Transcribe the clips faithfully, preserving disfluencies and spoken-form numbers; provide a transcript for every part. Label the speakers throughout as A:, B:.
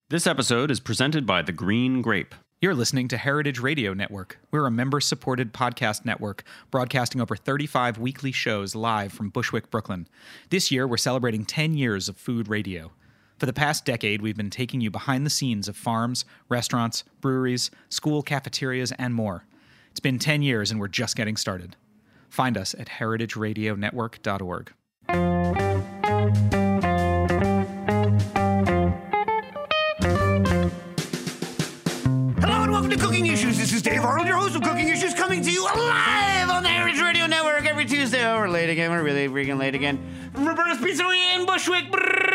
A: This episode is presented by The Green Grape.
B: You're listening to Heritage Radio Network. We're a member-supported podcast network broadcasting over thirty-five weekly shows live from Bushwick, Brooklyn. This year, we're celebrating ten years of food radio. For the past decade, we've been taking you behind the scenes of farms, restaurants, breweries, school cafeterias, and more. It's been ten years, and we're just getting started. Find us at heritage radio network dot org.
C: Cooking Issues. This is Dave Arnold, your host of Cooking Issues, coming to you live on the Heritage Radio Network every Tuesday. Oh, we're late again. We're really freaking late again. From Roberta's Pizzeria in Bushwick,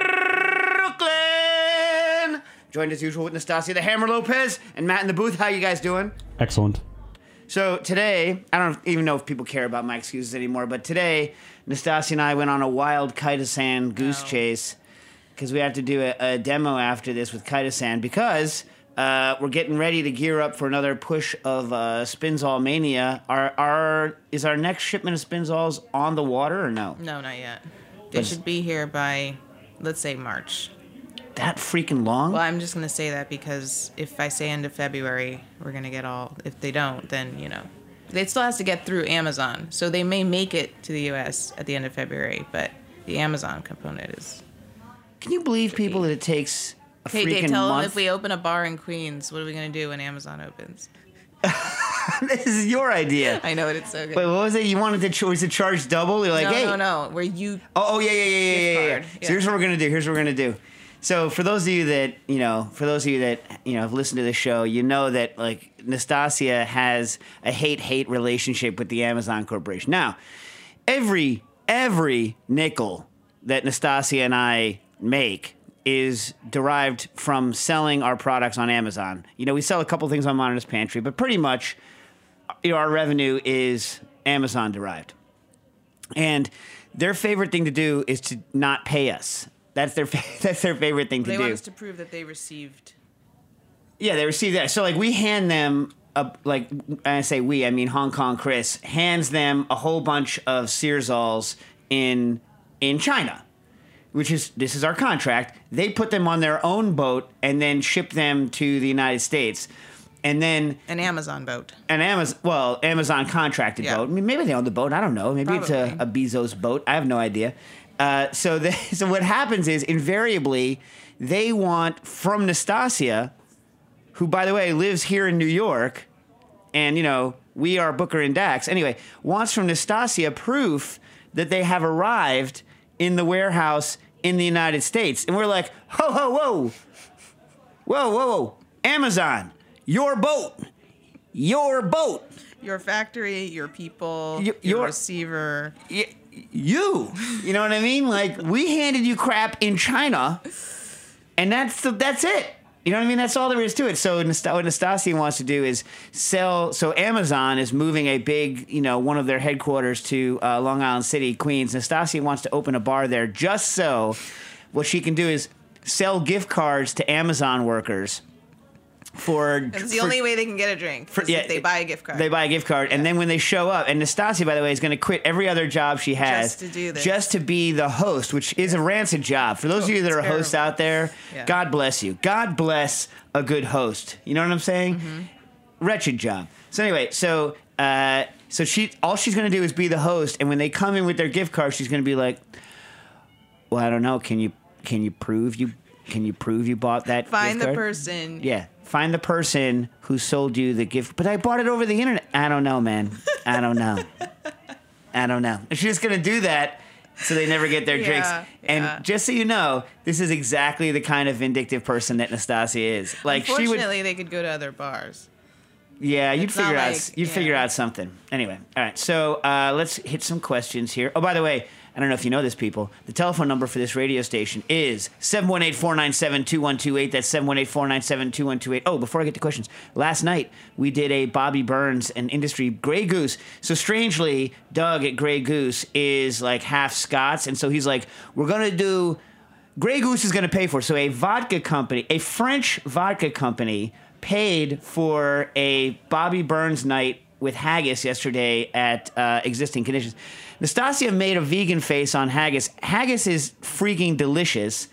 C: Brooklyn. Joined as usual with Nastasia the Hammer Lopez and Matt in the booth. How you guys doing?
D: Excellent.
C: So today, I don't even know if people care about my excuses anymore, but today, Nastasia and I went on a wild Kaido-san goose
E: Oh.
C: chase because we have to do a, a demo after this with Kaido-san because... Uh, we're getting ready to gear up for another push of uh, Spinzall Mania. Our, our, is our next shipment of Spinzalls on the water or no?
E: No, not yet. They
C: But-
E: should be here by, let's say, March.
C: That freaking long?
E: Well, I'm just going to say that because if I say end of February, we're going to get all... If they don't, then, you know... It still has to get through Amazon. So they may make it to the U S at the end of February, but the Amazon component is...
C: Can you believe people that it takes a
E: Hey,
C: freaking
E: Dave, tell them
C: month?
E: if we open a bar in Queens, what are we going to do when Amazon opens?
C: This is your idea.
E: I know it, it's so good.
C: Wait, what was it? You wanted to, ch- was to charge double? You're like,
E: no,
C: hey.
E: no, no. Where you...
C: Oh, oh yeah, yeah, yeah, yeah,
E: Gift
C: yeah, yeah.
E: card,
C: So
E: yeah.
C: here's what we're gonna do. Here's what we're gonna do. So for those of you that you know, for those of you that you know have listened to the show, you know that like Nastasia has a hate-hate relationship with the Amazon Corporation. Now, every every nickel that Nastasia and I make is derived from selling our products on Amazon. You know, we sell a couple things on Monitor's Pantry, but pretty much, you know, our revenue is Amazon derived. And their favorite thing to do is to not pay us. That's their fa- that's their favorite thing to
E: They
C: do.
E: want us to prove that they received...
C: Yeah, they receive that. So like we hand them a like I say we, I mean Hong Kong Chris hands them a whole bunch of Searzalls in in China, which is this is our contract. They put them on their own boat and then ship them to the United States. And then
E: An Amazon boat.
C: an Amazon, well, Amazon contracted
E: Yeah.
C: boat. I mean, maybe they own the boat. I don't know. Maybe it's a, a
E: Probably.
C: Bezos boat. I have no idea. Uh, so, they, so what happens is invariably they want from Nastasia, who by the way lives here in New York, and you know we are Booker and Dax. Anyway, wants from Nastasia proof that they have arrived in the warehouse in the United States, and we're like, ho ho whoa, whoa whoa whoa, Amazon. Your boat. Your boat.
E: Your factory, your people,
C: Y-
E: your,
C: your-
E: receiver.
C: Y- you. You know what I mean? Like, we handed you crap in China, and that's the, that's it. You know what I mean? That's all there is to it. So Nast- what Nastasia wants to do is sell. So Amazon is moving a big, you know, one of their headquarters to uh, Long Island City, Queens. Nastasia wants to open a bar there just so what she can do is sell gift cards to Amazon workers. For
E: It's the
C: for-
E: only way they can get a drink.
C: for-
E: is
C: yeah,
E: if they buy a gift card.
C: They buy a gift card, and then when they show up, and Nastasia, by the way, is going to quit every other job she has
E: Just to do this.
C: just to be the host, which is a rancid job. For those of you that are hosts
E: Terrible.
C: out there,
E: Yeah.
C: God bless you. God bless a good host. You know what I'm saying?
E: Mm-hmm.
C: Wretched job. So anyway, so uh, so she all she's going to do is be the host, and when they come in with their gift card, she's going to be like, "Well, I don't know. Can you can you prove you can you prove you bought that
E: Find
C: gift
E: the
C: card?"
E: person.
C: Yeah. Find the person who sold you the gift. But I bought it over the internet. I don't know, man. I don't know. I don't know. And she's just going to do that so they never get their
E: Yeah,
C: drinks. And
E: yeah.
C: just so you know, this is exactly the kind of vindictive person that Nastasia is. Like she would.
E: Unfortunately, they could go to other bars.
C: Yeah, you'd
E: It's not
C: figure out
E: like-
C: you'd
E: yeah.
C: figure out something. Anyway, all right. So uh, let's hit some questions here. Oh, by the way, I don't know if you know this, people. The telephone number for this radio station is seven one eight, four nine seven, two one two eight. That's seven one eight, four nine seven, two one two eight. Oh, before I get to questions, last night we did a Bobby Burns and Industry Grey Goose. So strangely, Doug at Grey Goose is like half Scots, and so he's like, we're going to do... Grey Goose is going to pay for it. So a vodka company, a French vodka company, paid for a Bobby Burns night with haggis yesterday at uh, Existing Conditions. Nastasia made a vegan face on haggis. Haggis is freaking delicious.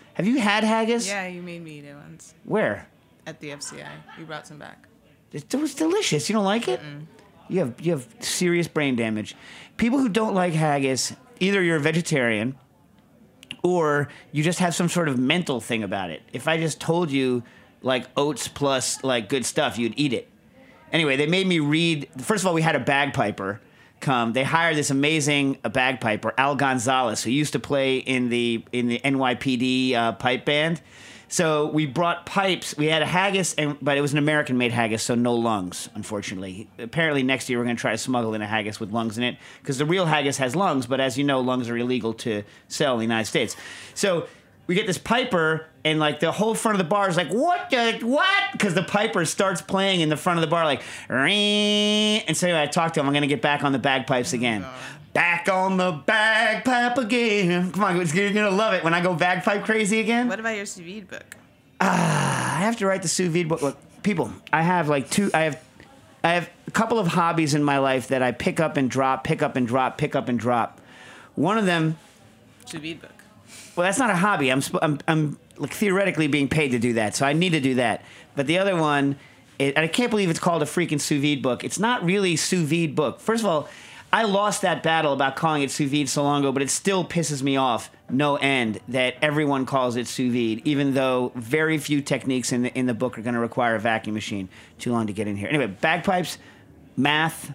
C: Have you had haggis?
E: Yeah, you made me eat it once
C: Where?
E: at the F C I. You brought some back.
C: It was delicious. You don't like it? Mm-mm. You have you have serious brain damage. People who don't like haggis, either you're a vegetarian or you just have some sort of mental thing about it. If I just told you like oats plus like good stuff, you'd eat it. Anyway, they made me read. First of all, we had a bagpiper come. They hired this amazing bagpiper, Al Gonzalez, who used to play in the in the N Y P D uh, pipe band. So we brought pipes. We had a haggis, and but it was an American-made haggis, so no lungs, unfortunately. Apparently, next year we're going to try to smuggle in a haggis with lungs in it, because the real haggis has lungs, but as you know, lungs are illegal to sell in the United States. So we get this piper, and like the whole front of the bar is like, what the, what? Because the piper starts playing in the front of the bar, like, ring. And so anyway, I talked to him. I'm going to get back on the bagpipes again. Oh, back on the bagpipe again. Come on, you're going to love it when I go bagpipe crazy again.
E: What about your sous vide book?
C: Ah, I have to write the sous vide book. Look, people, I have like two, I have, I have a couple of hobbies in my life that I pick up and drop, pick up and drop, pick up and drop. One of them.
E: Sous vide book.
C: Well, that's not a hobby. I'm, I'm, I'm like theoretically being paid to do that, so I need to do that. But the other one, it, and I can't believe it's called a freaking sous vide book. It's not really sous vide book. First of all, I lost that battle about calling it sous vide so long ago, but it still pisses me off no end that everyone calls it sous vide, even though very few techniques in the in the book are going to require a vacuum machine. Too long to get in here. Anyway, bagpipes, math.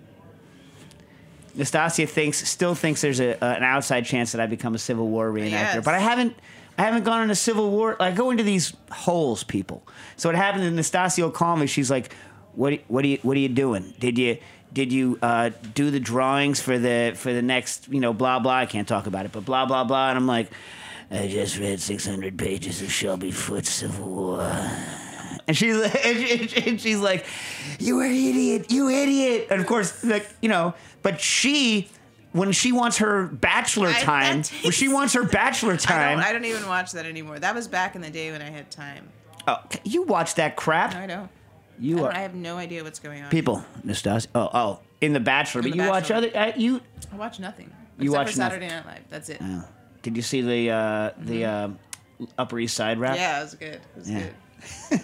C: Nastasia thinks still thinks there's a, uh, an outside chance that I become a Civil War reenactor,
E: yes.
C: but I haven't. I haven't gone in a Civil War. I go into these holes, people. So what happened? And Nastasia will call me. She's like, "What? What are you? What are you doing? Did you?" Did you uh, do the drawings for the for the next, you know, blah, blah? I can't talk about it, but blah, blah, blah. And I'm like, I just read six hundred pages of Shelby Foote's Civil War. And she's, and she's like, you are an idiot, you idiot. And of course, like, you know, but she, when she wants her bachelor time, I, when she wants her bachelor time.
E: I don't, I don't even watch that anymore. That was back in the day when I had time.
C: Oh, you watch that crap?
E: No, I don't.
C: You
E: I,
C: are.
E: I have no idea what's going on.
C: People, Nastasia. Oh, oh, in The Bachelor.
E: In
C: but
E: the
C: you
E: Bachelor.
C: watch other. Uh, you.
E: I watch nothing.
C: You
E: except
C: watch
E: for Saturday
C: nothing.
E: Night Live. That's it.
C: Oh. Did you see the uh, mm-hmm. the uh, Upper East Side rap?
E: Yeah, it was good. It was
C: yeah.
E: good.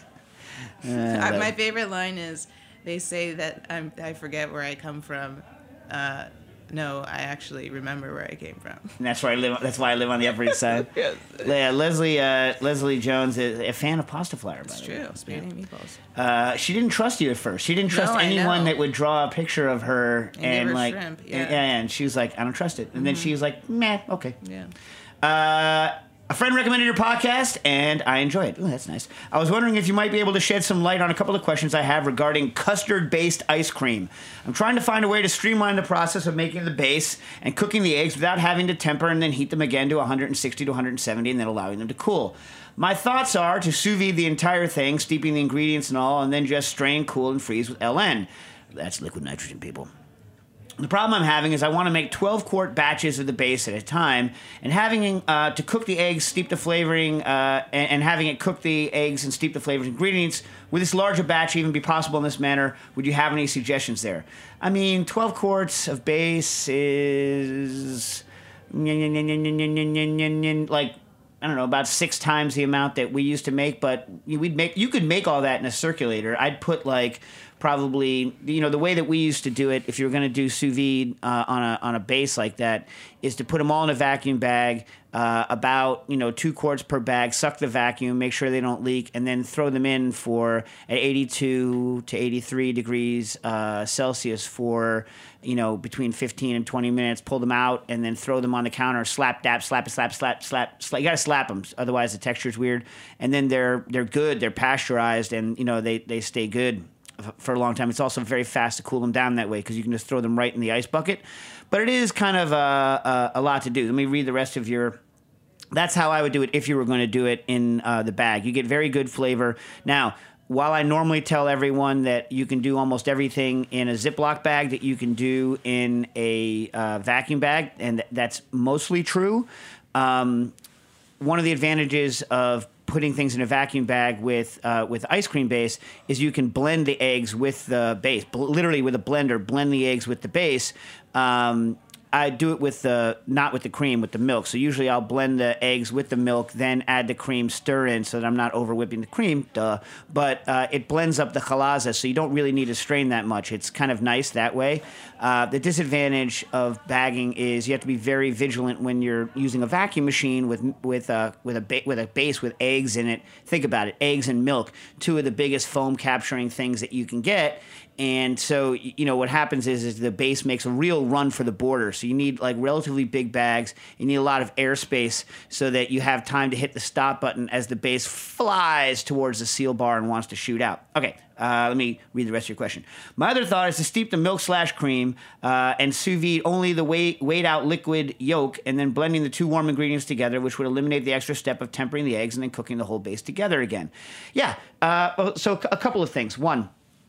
C: uh,
E: I, my favorite line is they say that I'm, I forget where I come from. Uh, no, I actually remember where I came from.
C: And that's where I live. That's why I live on the Upper East Side.
E: Yes.
C: Yeah, Leslie uh, Leslie Jones is a fan of Pasta Flyer.
E: It's
C: by
E: true.
C: the way.
E: Spaghetti and meatballs.
C: Uh, she didn't trust you at first. She didn't trust
E: No, I
C: anyone
E: know.
C: that would draw a picture of her
E: And
C: and,
E: give her
C: like,
E: shrimp, yeah.
C: and, and she was like, I don't trust it. And
E: Mm-hmm.
C: then she was like, meh, okay.
E: Yeah.
C: Uh, a friend recommended your podcast, and I enjoy it. Ooh, that's nice. I was wondering if you might be able to shed some light on a couple of questions I have regarding custard-based ice cream. I'm trying to find a way to streamline the process of making the base and cooking the eggs without having to temper and then heat them again to one sixty to one seventy and then allowing them to cool. My thoughts are to sous vide the entire thing, steeping the ingredients and all, and then just strain, cool, and freeze with L N. That's liquid nitrogen, people. The problem I'm having is I want to make twelve quart batches of the base at a time, and having uh, to cook the eggs, steep the flavoring, uh, and, and having it cook the eggs and steep the flavored ingredients. Would this larger batch even be possible in this manner? Would you have any suggestions there? I mean, twelve quarts of base is like, I don't know, about six times the amount that we used to make, but we'd make you could make all that in a circulator. I'd put like probably, you know, the way that we used to do it, if you were going to do sous vide uh, on a on a base like that, is to put them all in a vacuum bag, uh, about, you know, two quarts per bag, suck the vacuum, make sure they don't leak, and then throw them in for at eighty-two to eighty-three degrees uh, Celsius for, you know, between fifteen and twenty minutes, pull them out, and then throw them on the counter, slap, dap, slap, slap, slap, slap, slap. You got to slap them, otherwise the texture's weird. And then they're they're good, they're pasteurized, and, you know, they, they stay good for a long time. It's also very fast to cool them down that way because you can just throw them right in the ice bucket. But it is kind of uh, a, a lot to do. Let me read the rest of your... That's how I would do it if you were going to do it in uh, the bag. You get very good flavor. Now, while I normally tell everyone that you can do almost everything in a Ziploc bag that you can do in a uh, vacuum bag, and th- that's mostly true, um, one of the advantages of putting things in a vacuum bag with uh, with ice cream base is you can blend the eggs with the base. B- literally with a blender, blend the eggs with the base. Um, I do it with the not with the cream, with the milk. So usually I'll blend the eggs with the milk, then add the cream, stir in so that I'm not over whipping the cream. Duh. But uh, it blends up the chalaza, so you don't really need to strain that much. It's kind of nice that way. Uh, the disadvantage of bagging is you have to be very vigilant when you're using a vacuum machine with with a with a ba- with a base with eggs in it. Think about it: eggs and milk, two of the biggest foam capturing things that you can get. And so, you know, what happens is, is the base makes a real run for the border. So you need like relatively big bags. You need a lot of airspace so that you have time to hit the stop button as the base flies towards the seal bar and wants to shoot out. Okay, uh, let me read the rest of your question. My other thought is to steep the milk slash cream uh, and sous vide only the weigh, weighed out liquid yolk and then blending the two warm ingredients together, which would eliminate the extra step of tempering the eggs and then cooking the whole base together again. Yeah, uh, so a couple of things. One,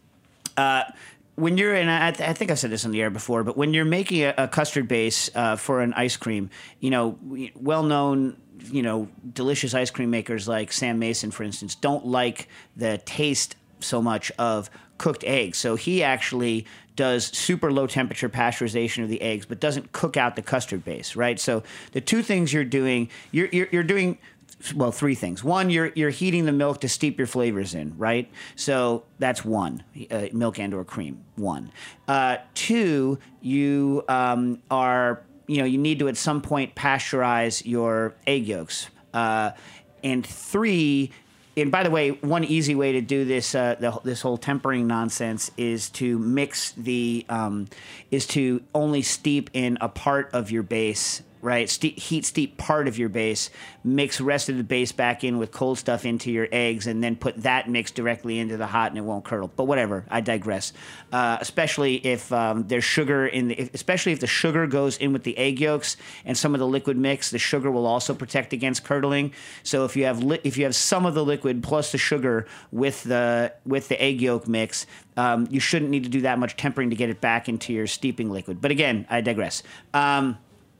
C: Uh, when you're in, I, th- I think I've said this on the air before, but when you're making a, a custard base uh, for an ice cream, you know, well-known, you know, delicious ice cream makers like Sam Mason, for instance, don't like the taste so much of cooked eggs. So he actually does super low temperature pasteurization of the eggs, but doesn't cook out the custard base, right? So the two things you're doing, you're you're, you're doing. Well, three things. One, you're you're heating the milk to steep your flavors in, right? So that's one, uh, milk and or cream. One. Uh, two, you um, are you know you need to at some point pasteurize your egg yolks. Uh, and three. And by the way, one easy way to do this uh, the, this whole tempering nonsense is to mix the um, is to only steep in a part of your base. Right, Ste- heat steep part of your base, mix the rest of the base back in with cold stuff into your eggs, and then put that mix directly into the hot, and it won't curdle. But whatever, I digress. Uh, especially if um, there's sugar in the, if, especially if the sugar goes in with the egg yolks and some of the liquid mix, the sugar will also protect against curdling. So if you have li- if you have some of the liquid plus the sugar with the with the egg yolk mix, um, you shouldn't need to do that much tempering to get it back into your steeping liquid. But again, I digress. Um,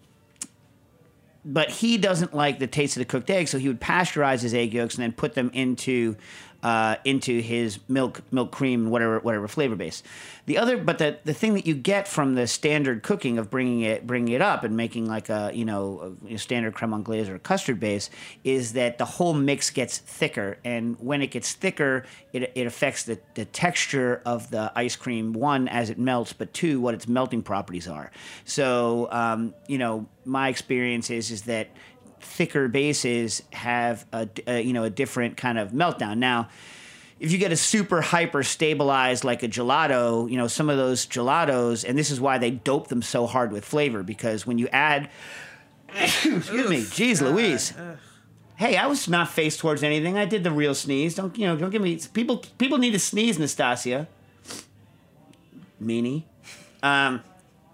C: But he doesn't like the taste of the cooked egg, so he would pasteurize his egg yolks and then put them into uh, into his milk, milk cream, whatever, whatever flavor base. The other, but the, the thing that you get from the standard cooking of bringing it bringing it up and making like a you know a standard creme anglaise or a custard base is that the whole mix gets thicker, and when it gets thicker, it it affects the, the texture of the ice cream. One, as it melts, but two, what its melting properties are. So um, you know. My experience is is that thicker bases have a, a you know a different kind of meltdown. Now, if you get a super hyper stabilized like a gelato, you know some of those gelatos, and this is why they dope them so hard with flavor, because when you add, excuse Oof, me, geez, God. Louise. Ugh. Hey, I was not faced towards anything. I did the real sneeze. Don't you know? Don't give me people. People need to sneeze, Nastasia. Meanie. Um.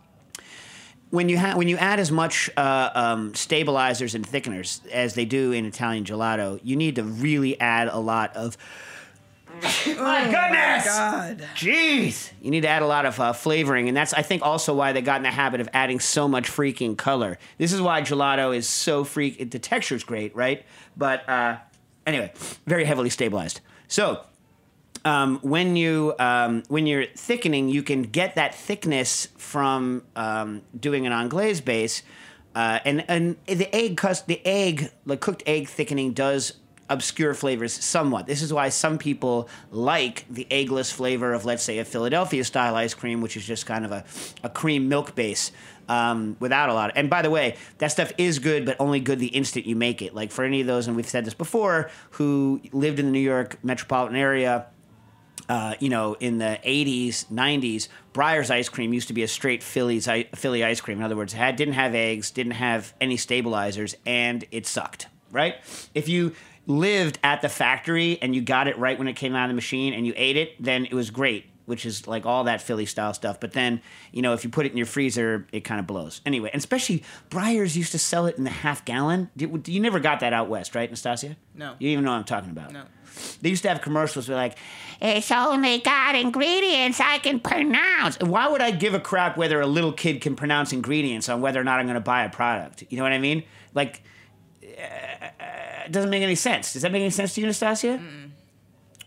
C: When you ha- when you add as much uh, um, stabilizers and thickeners as they do in Italian gelato, you need to really add a lot of. Oh my goodness! My God. Jeez, you need to add a lot of uh, flavoring, and that's I think also why they got in the habit of adding so much freaking color. This is why gelato is so freak. It, the texture's great, right? But uh, anyway, very heavily stabilized. So. Um, when you um, when you're thickening, you can get that thickness from um, doing an anglaise base, uh, and and the egg cust- the egg the cooked egg thickening does obscure flavors somewhat. This is why some people like the eggless flavor of, let's say, a Philadelphia style ice cream, which is just kind of a, a cream milk base um, without a lot of. And by the way, that stuff is good, but only good the instant you make it. Like for any of those, and we've said this before, who lived in the New York metropolitan area. Uh, you know, in the eighties, nineties, Breyer's ice cream used to be a straight Philly's Philly ice cream. In other words, it had, didn't have eggs, didn't have any stabilizers, and it sucked, right? If you lived at the factory and you got it right when it came out of the machine and you ate it, then it was great, which is like all that Philly-style stuff. But then, you know, if you put it in your freezer, it kind of blows. Anyway, and especially Breyer's used to sell it in the half gallon. You, you never got that out west, right, Nastasia?
E: No.
C: You even know what I'm talking about.
E: No.
C: They used to have commercials where like, it's only got ingredients I can pronounce. And why would I give a crap whether a little kid can pronounce ingredients on whether or not I'm going to buy a product? You know what I mean? Like, uh, it doesn't make any sense. Does that make any sense to you, Nastasia? Mm-mm.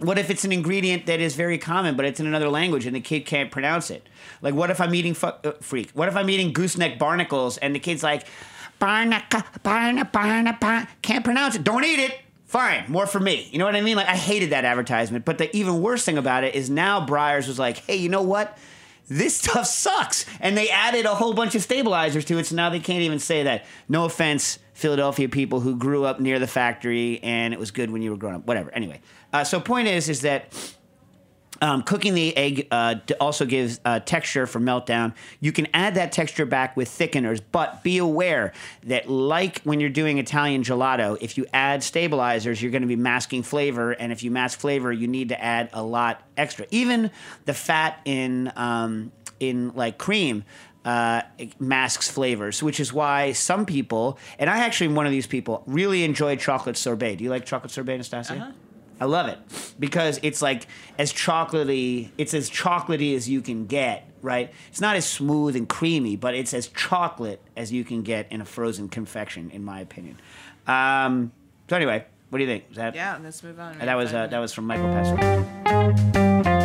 C: What if it's an ingredient that is very common, but it's in another language and the kid can't pronounce it? Like, what if I'm eating fu- uh, freak? What if I'm eating gooseneck barnacles and the kid's like, barnacle, barna, barna, barna, can't pronounce it. Don't eat it. Fine, more for me. You know what I mean? Like, I hated that advertisement. But the even worse thing about it is now Breyers was like, hey, you know what? This stuff sucks. And they added a whole bunch of stabilizers to it, so now they can't even say that. No offense, Philadelphia people who grew up near the factory and it was good when you were growing up. Whatever. Anyway, uh, so point is, is that um, cooking the egg uh, also gives uh, texture for meltdown. You can add that texture back with thickeners, but be aware that like when you're doing Italian gelato, if you add stabilizers, you're going to be masking flavor, and if you mask flavor, you need to add a lot extra. Even the fat in um, in like cream uh, masks flavors, which is why some people, and I actually am one of these people, really enjoy chocolate sorbet. Do you like chocolate sorbet, Nastasia?
E: Uh-huh.
C: I love it because it's like as chocolatey, it's as chocolatey as you can get, right? It's not as smooth and creamy, but it's as chocolate as you can get in a frozen confection, in my opinion. Um, so anyway, what do you think? Is that,
E: Yeah, let's move on.
C: uh, that was uh, that was from Michael Pesce.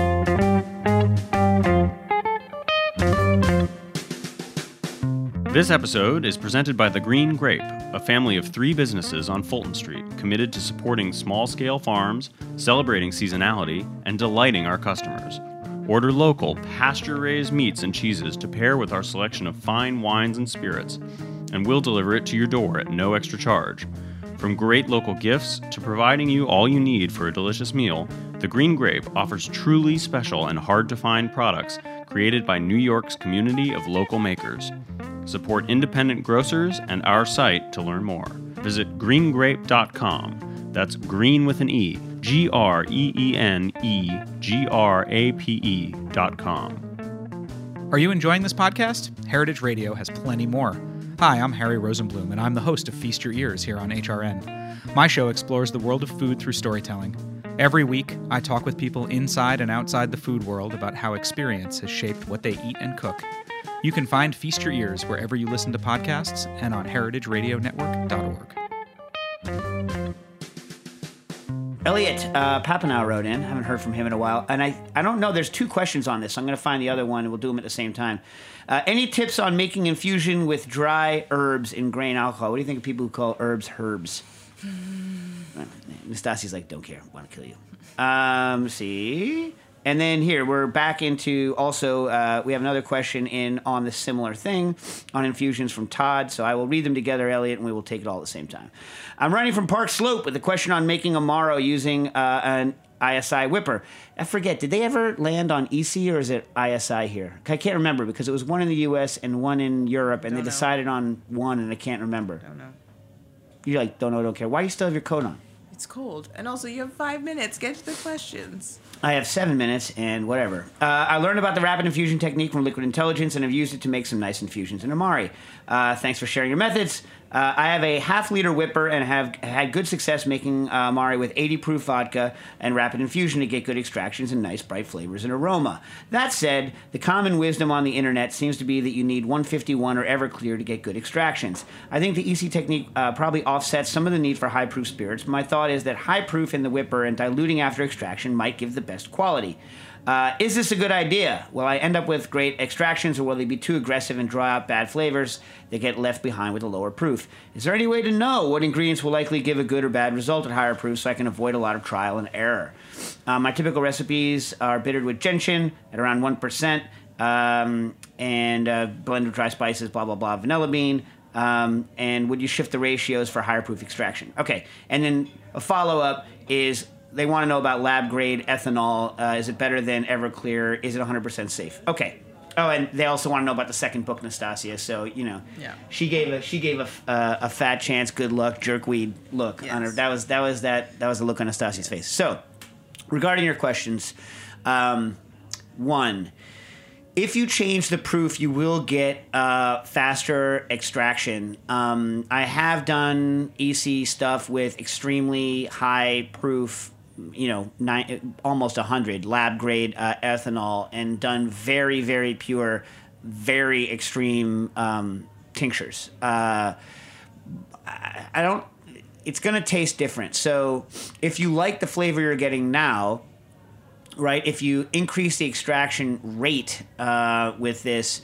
A: This episode is presented by The Green Grape, a family of three businesses on Fulton Street committed to supporting small-scale farms, celebrating seasonality, and delighting our customers. Order local, pasture-raised meats and cheeses to pair with our selection of fine wines and spirits, and we'll deliver it to your door at no extra charge. From great local gifts to providing you all you need for a delicious meal, The Green Grape offers truly special and hard-to-find products created by New York's community of local makers. Support independent grocers and our site to learn more. Visit green grape dot com. That's green with an E. G R E E N E G R A P E dot com.
B: Are you enjoying this podcast? Heritage Radio has plenty more. Hi, I'm Harry Rosenblum, and I'm the host of Feast Your Ears here on H R N. My show explores the world of food through storytelling. Every week, I talk with people inside and outside the food world about how experience has shaped what they eat and cook. You can find Feast Your Ears wherever you listen to podcasts and on heritage radio network dot org.
C: Elliot uh, Papineau wrote in. I haven't heard from him in a while. And I, I don't know. There's two questions on this. So I'm going to find the other one, and we'll do them at the same time. Uh, any tips on making infusion with dry herbs in grain alcohol? What do you think of people who call herbs herbs? Nastasia's like, don't care. Want to kill you. Um, see? And then here, we're back into also, uh, we have another question in on the similar thing on infusions from Todd. So I will read them together, Elliot, and we will take it all at the same time. I'm writing from Park Slope with a question on making Amaro using uh, an I S I whipper. I forget, did they ever land on E C or is it I S I here? I can't remember because it was one in the U S and one in Europe, and
E: Don't
C: they
E: know.
C: decided on one, and I can't remember.
E: Don't know.
C: You like, don't know, don't care. Why do you still have your coat on?
E: It's cold. And also, you have five minutes. Get to the questions.
C: I have seven minutes and whatever. Uh, I learned about the rapid infusion technique from Liquid Intelligence and have used it to make some nice infusions in Amari. Uh, thanks for sharing your methods. Uh, I have a half-liter whipper and have had good success making uh, Amari with eighty proof vodka and rapid infusion to get good extractions and nice bright flavors and aroma. That said, the common wisdom on the internet seems to be that you need one fifty-one or Everclear to get good extractions. I think the E C technique uh, probably offsets some of the need for high-proof spirits. My thought is that high proof in the whipper and diluting after extraction might give the best quality. Uh, is this a good idea? Will I end up with great extractions, or will they be too aggressive and draw out bad flavors that get left behind with a lower proof? Is there any way to know what ingredients will likely give a good or bad result at higher proof so I can avoid a lot of trial and error? Uh, my typical recipes are bittered with gentian at around one percent um, and uh, blend of dry spices, blah, blah, blah, vanilla bean. Um, and would you shift the ratios for higher proof extraction? Okay, and then a follow-up is... They want to know about lab-grade ethanol. Uh, is it better than Everclear? Is it one hundred percent safe? Okay. Oh, and they also want to know about the second book, Nastasia. So, you know,
E: Yeah.
C: she gave a she gave a, uh, a fat chance, good luck, jerkweed look on her.
E: Yes.
C: That was that was that that was the look on Nastasia's face. So, regarding your questions, um, one, if you change the proof, you will get uh, faster extraction. Um, I have done E C stuff with extremely high proof, you know, nine, almost one hundred lab grade uh, ethanol, and done very, very pure, very extreme um, tinctures. Uh, I, I don't. it's going to taste different. So if you like the flavor you're getting now, right, if you increase the extraction rate uh, with this,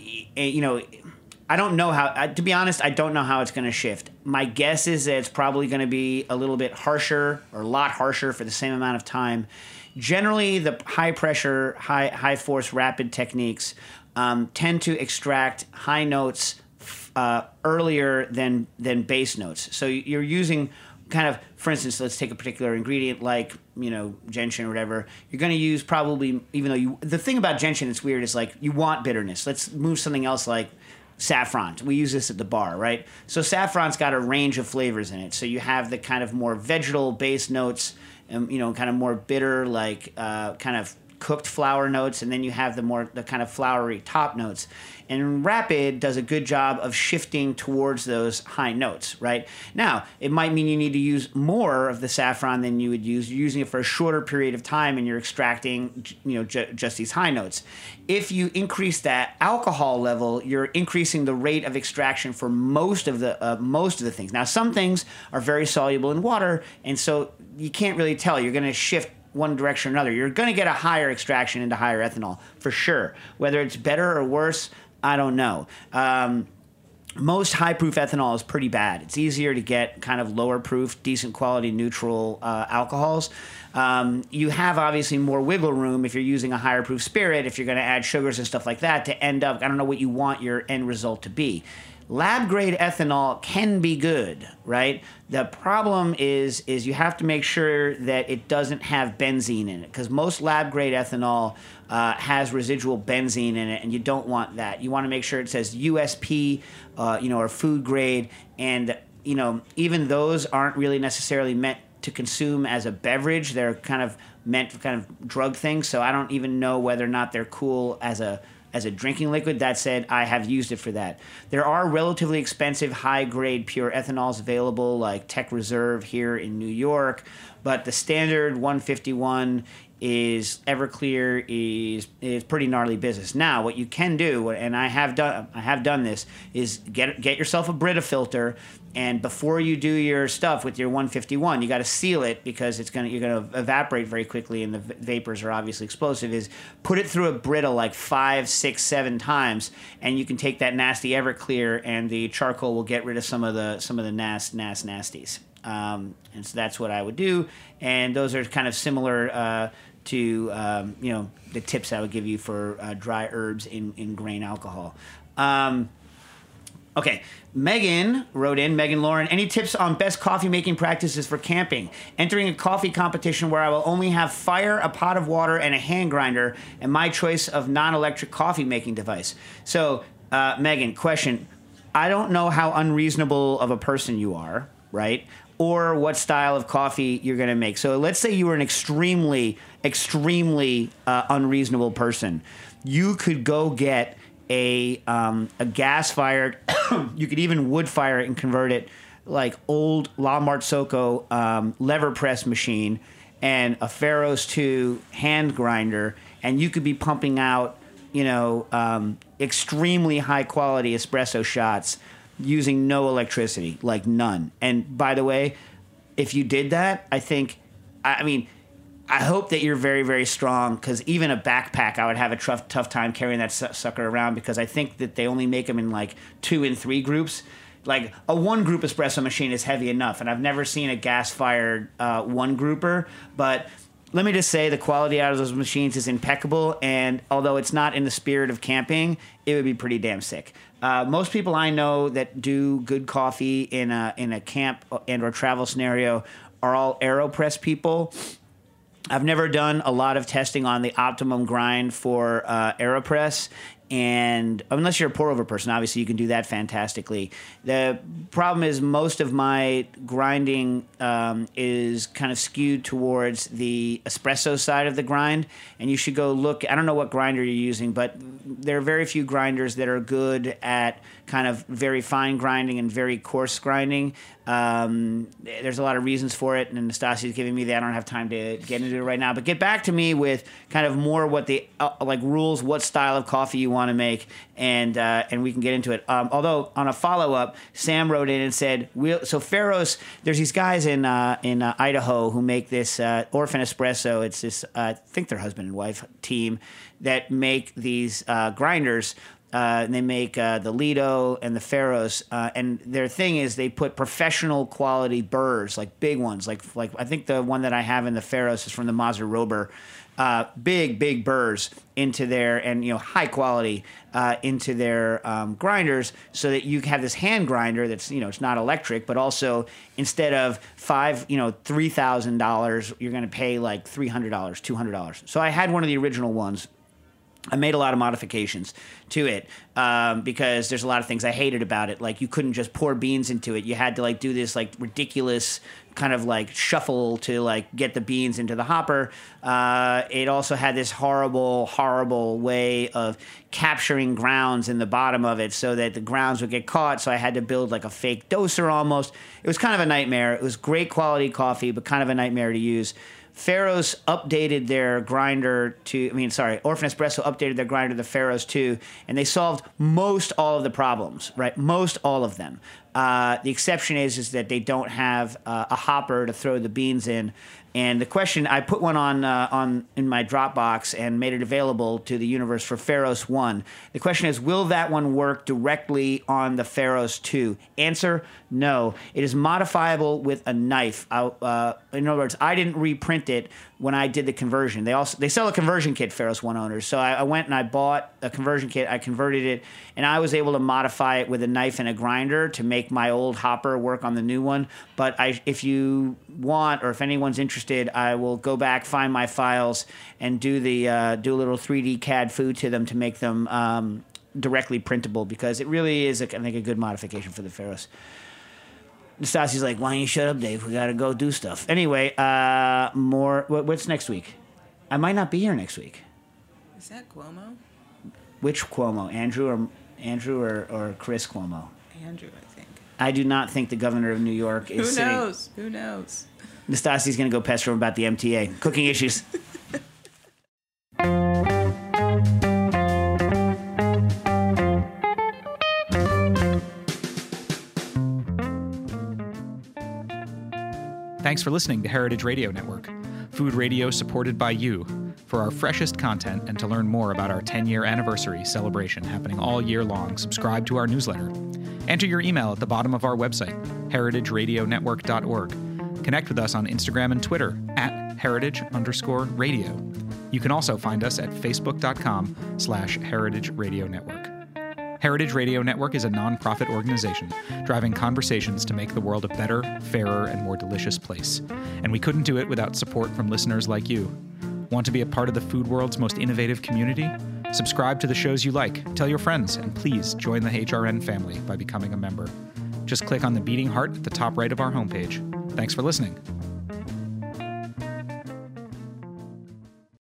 C: you know, I don't know how, to be honest, I don't know how it's going to shift. My guess is that it's probably going to be a little bit harsher or a lot harsher for the same amount of time. Generally, the high pressure, high high force, rapid techniques um, tend to extract high notes uh, earlier than than base notes. So you're using kind of, for instance, let's take a particular ingredient like, you know, gentian or whatever. You're going to use probably, even though you, the thing about gentian that's weird is like you want bitterness. Let's move something else like saffron. We use this at the bar, right? So saffron's got a range of flavors in it. So you have the kind of more vegetal base notes, and, you know, kind of more bitter, like uh, kind of cooked flour notes, and then you have the more the kind of flowery top notes. And Rapid does a good job of shifting towards those high notes, right? Now, it might mean you need to use more of the saffron than you would use. You're using it for a shorter period of time, and you're extracting, you know, ju- just these high notes. If you increase that alcohol level, you're increasing the rate of extraction for most of the uh, most of the things. Now, some things are very soluble in water, and so you can't really tell. You're going to shift one direction or another. You're going to get a higher extraction into higher ethanol for sure. Whether it's better or worse, I don't know. Um, most high proof ethanol is pretty bad. It's easier to get kind of lower proof, decent quality, neutral uh, alcohols. Um, you have obviously more wiggle room if you're using a higher proof spirit, if you're going to add sugars and stuff like that to end up, I don't know what you want your end result to be. Lab grade ethanol can be good, right? The problem is is you have to make sure that it doesn't have benzene in it, because most lab grade ethanol uh, has residual benzene in it, and you don't want that. You want to make sure it says U S P, uh, you know, or food grade, and you know, even those aren't really necessarily meant to consume as a beverage. They're kind of meant for kind of drug things. So I don't even know whether or not they're cool as a as a drinking liquid. That said, I have used it for that. There are relatively expensive high-grade pure ethanols available, like Tech Reserve here in New York, but the standard one fifty-one is Everclear is is pretty gnarly business. Now, what you can do, and I have done I have done this, is get get yourself a Brita filter, and before you do your stuff with your one fifty-one, you got to seal it because it's gonna you're gonna evaporate very quickly, and the v- vapors are obviously explosive. Is put it through a Brita like five, six, seven times, and you can take that nasty Everclear, and the charcoal will get rid of some of the some of the nas nas nasties. Um, and so that's what I would do, and those are kind of similar uh, to um, you know the tips I would give you for uh, dry herbs in, in grain alcohol. Um, okay, Megan wrote in, Megan Lauren, any tips on best coffee making practices for camping? Entering a coffee competition where I will only have fire, a pot of water, and a hand grinder, and my choice of non-electric coffee making device. So, uh, Megan, question, I don't know how unreasonable of a person you are, right? Or what style of coffee you're going to make. So let's say you were an extremely, extremely uh, unreasonable person. You could go get a um, a gas-fired, you could even wood-fire it and convert it, like old La Marzocco um, lever press machine and a Pharos two hand grinder, and you could be pumping out, you know, um, extremely high-quality espresso shots using no electricity, like none. And by the way, if you did that, I think, I mean, I hope that you're very, very strong, because even a backpack, I would have a tough, tough time carrying that su- sucker around, because I think that they only make them in like two and three groups. Like a one group espresso machine is heavy enough, and I've never seen a gas-fired uh, one grouper, but let me just say the quality out of those machines is impeccable, and although it's not in the spirit of camping, it would be pretty damn sick. Uh, most people I know that do good coffee in a in a camp and or travel scenario are all AeroPress people. I've never done a lot of testing on the optimum grind for uh, AeroPress, and unless you're a pour-over person, obviously you can do that fantastically. The problem is most of my grinding um, is kind of skewed towards the espresso side of the grind, and you should go look. I don't know what grinder you're using, but there are very few grinders that are good at kind of very fine grinding and very coarse grinding. Um, there's a lot of reasons for it, and Nastasi's giving me that. I don't have time to get into it right now. But get back to me with kind of more what the uh, like rules, what style of coffee you want to make, and uh, and we can get into it. Um, although on a follow up, Sam wrote in and said, we'll, so Pharos, there's these guys in uh, in uh, Idaho who make this uh, Orphan Espresso. It's this uh, I think they're husband and wife team that make these uh, grinders. Uh, and they make uh, the Lido and the Pharos, uh, and their thing is they put professional quality burrs, like big ones, like like I think the one that I have in the Pharos is from the Maser Rober, uh, big big burrs into their and you know high quality uh, into their um, grinders, so that you have this hand grinder that's you know it's not electric, but also instead of five you know three thousand dollars, you're going to pay like three hundred dollars, two hundred dollars. So I had one of the original ones. I made a lot of modifications to it um, because there's a lot of things I hated about it. Like you couldn't just pour beans into it. You had to like do this like ridiculous kind of like shuffle to like get the beans into the hopper. Uh, it also had this horrible, horrible way of capturing grounds in the bottom of it so that the grounds would get caught. So I had to build like a fake doser almost. It was kind of a nightmare. It was great quality coffee, but kind of a nightmare to use. Pharos updated their grinder to, I mean, sorry, Orphan Espresso updated their grinder to the Pharos too, and they solved most all of the problems, right? Most all of them. Uh, the exception is is that they don't have uh, a hopper to throw the beans in. And the question, I put one on uh, on in my Dropbox and made it available to the universe for Pharos one. The question is, will that one work directly on the Pharos two? Answer, no. It is modifiable with a knife. I, uh, in other words, I didn't reprint it when I did the conversion. They also they sell a conversion kit, Pharos one owners. So I, I went and I bought a conversion kit. I converted it, and I was able to modify it with a knife and a grinder to make my old hopper work on the new one. But I, if you want, or if anyone's interested, I will go back, find my files, and do the uh, do a little three D C A D foo to them to make them um, directly printable, because it really is, a, I think, a good modification for the Pharos. Nastasi's like, why don't you shut up, Dave? We got to go do stuff. Anyway, uh, more. What, what's next week? I might not be here next week.
E: Is that Cuomo?
C: Which Cuomo? Andrew or Andrew or, or Chris Cuomo?
E: Andrew, I think.
C: I do not think the governor of New York is
E: Who
C: sitting.
E: knows? Who knows?
C: Nastasi's going to go pester him about the M T A. Cooking issues.
B: Thanks for listening to Heritage Radio Network, food radio supported by you. For our freshest content and to learn more about our ten-year anniversary celebration happening all year long, subscribe to our newsletter. Enter your email at the bottom of our website, heritage radio network dot org. Connect with us on Instagram and Twitter at heritage underscore radio. You can also find us at facebook.com slash heritage radio network. Heritage Radio Network is a nonprofit organization driving conversations to make the world a better, fairer, and more delicious place. And we couldn't do it without support from listeners like you. Want to be a part of the food world's most innovative community? Subscribe to the shows you like, tell your friends, and please join the H R N family by becoming a member. Just click on the beating heart at the top right of our homepage. Thanks for listening.